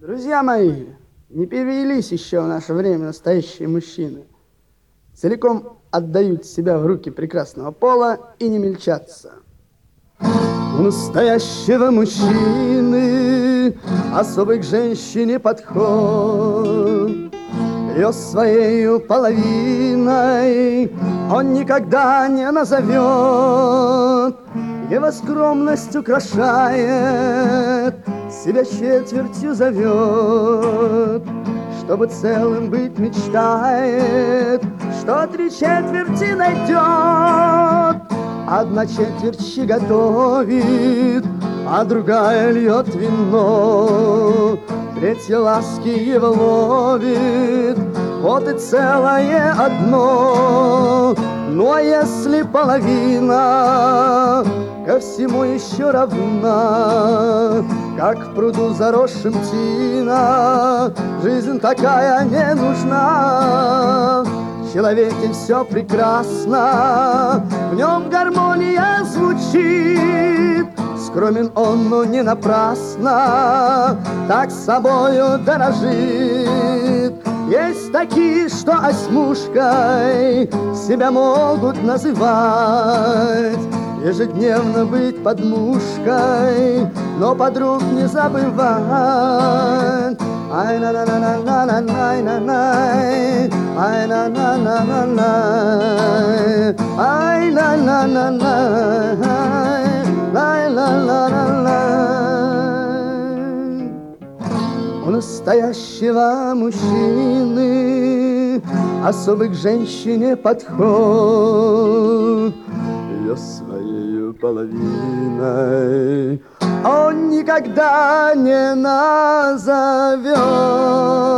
Друзья мои, не перевелись еще в наше время настоящие мужчины. Целиком отдают себя в руки прекрасного пола и не мельчатся. У настоящего мужчины особый к женщине подход. Ее своею половиной он никогда не назовет. Его скромность украшает, себя четвертью зовет. Чтобы целым быть мечтает, что 3/4 найдет. 1/4 щеготовит, а другая льет вино. 3 ласки его ловит, вот и целое одно. Ну а если половина ко всему еще равна, как в пруду заросшем тина, жизнь такая не нужна. В человеке все прекрасно, в нем гармония звучит. Скромен он, но не напрасно, так собою дорожит. Есть такие, что осьмушкой себя могут называть, ежедневно быть подмушкой, но подруг не забывать. Ай на на на на на на на на, ай на на на на на, ай на на на на, ай на на на на. У настоящего мужчины особый к женщине подход. Ее своею половиной он никогда не назовет.